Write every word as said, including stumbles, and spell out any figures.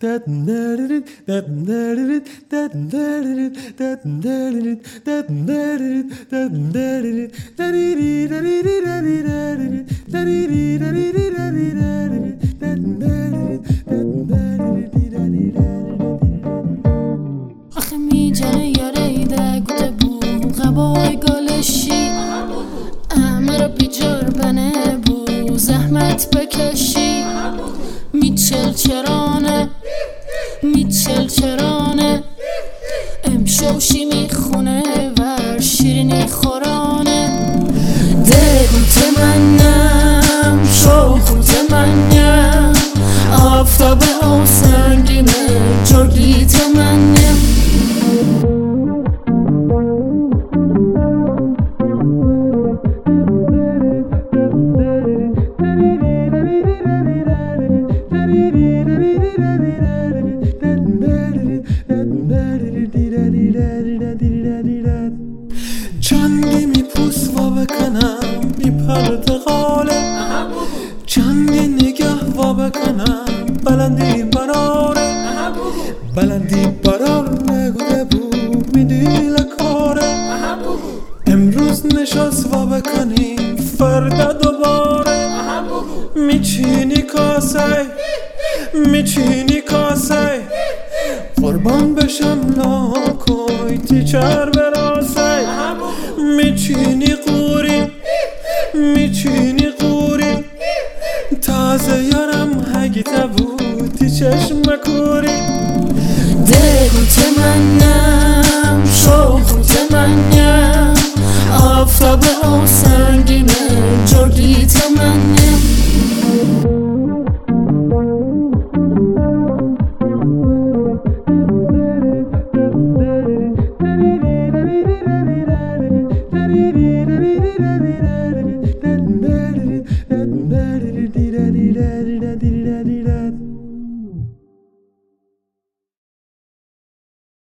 آخه میجنه یاریده گوته بو غبای گالشی امر بیجار بنه بو زحمت بکشی میچل چرانه میچل چرانه امشوشی میخونه ور شیرینی خورانه دل تمنم شوخ تمنم آفتاب او سنگینه جردی تمنم چندی میپوس و بکنم بی پرتقاله چندی نگه و بکنم بلندی براره بلندی برار نگوده بود میدی لکاره امروز نشست و بکنیم فردا دوباره میچینی کاسه میچینی کاسه قربان بشم ناکوی تیچر براسه میچینی قوری میچینی قوری تازه یارم هگیته بودی چشم کوری دل تمنم